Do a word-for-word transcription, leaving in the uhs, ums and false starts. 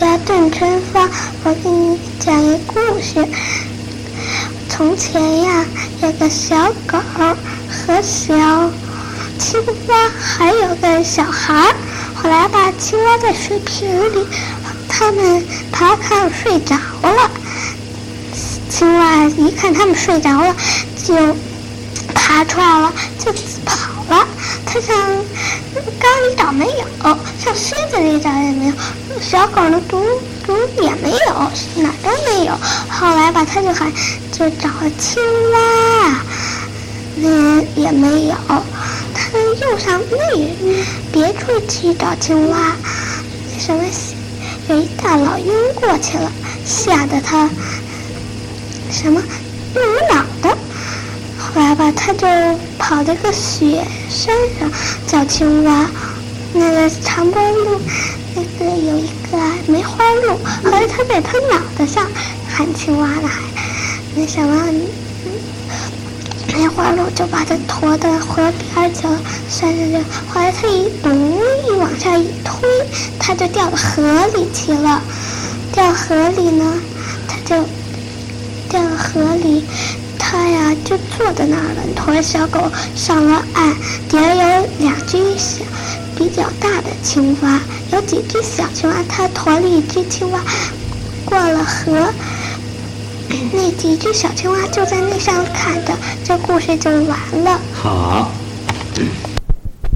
呀，邓春芳，我给你讲一故事。从前呀，有个小狗和小青蛙，还有个小孩。后来吧，青蛙在水瓶里，他们爬看睡着了。青蛙一看他们睡着了，就爬出来了，就跑了。它像缸里找没有，像靴子里找也没有，小狗的毒毒也没有，哪儿都没有。后来吧，它就喊，就找青蛙，那也没有。它又上那别处去找青蛙，什么有一大老鹰过去了，吓得它什么一无脑的。后来吧，他就跑这个雪山上叫青蛙，那个长波路那个有一个梅花鹿，后来他在他脑袋上喊青蛙的，还那什么梅花鹿就把他驮到河边去了，山上去。后来他一咚一往下一推，他就掉到河里去了。掉河里呢，他就掉到河里。他呀就坐在那儿了，驮着小狗上了岸。底下有两只小比较大的青蛙，有几只小青蛙，他驮了一只青蛙过了河。那几只小青蛙就在那上看着，这故事就完了。 好。